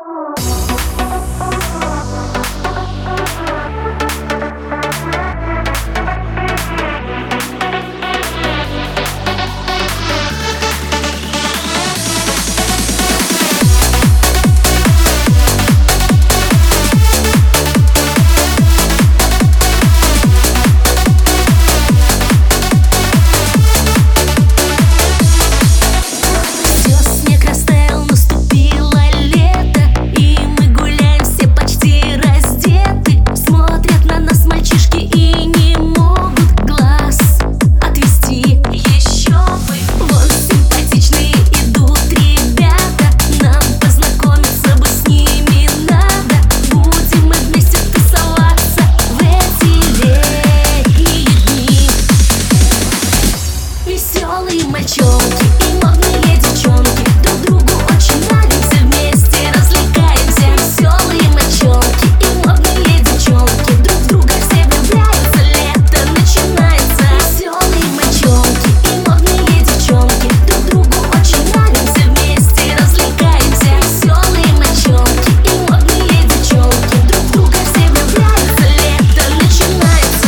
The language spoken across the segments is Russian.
Веселые мальчонки и модные девчонки друг другу очень нравимся, вместе развлекаемся. Веселые мальчонки и модные девчонки друг в друга все влюбляются, лето начинается. Веселые мальчонки и модные девчонки друг другу очень нравимся, вместе развлекаемся. Веселые мальчонки и модные девчонки друг в друга все влюбляются, лето начинается.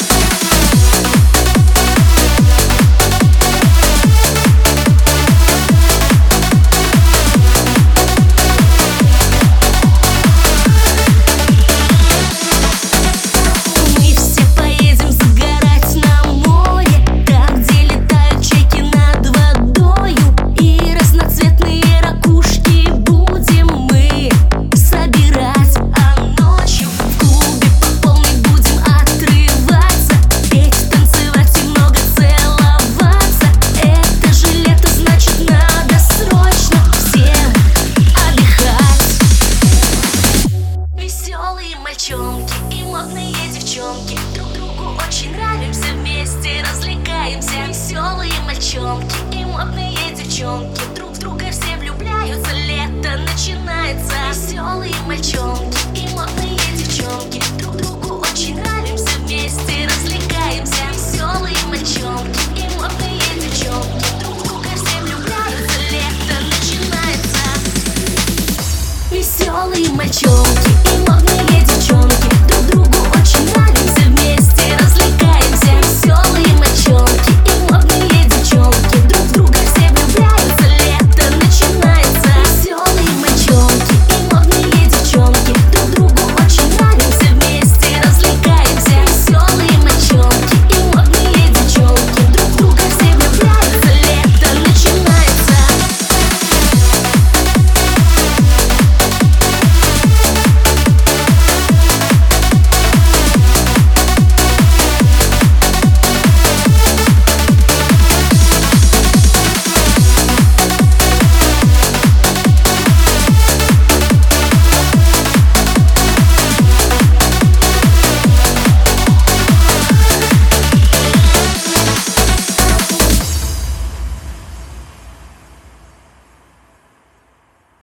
Мальчонки и модные девчонки друг другу очень нравимся, вместе развлекаемся. Веселые мальчонки и модные девчонки друг в друга все влюбляются, лето начинается. Веселые мальчонки и модные девчонки друг другу очень нравимся, вместе развлекаемся. Веселые мальчонки и модные девчонки друг в друга все влюбляются, лето начинается. Веселые мальчонки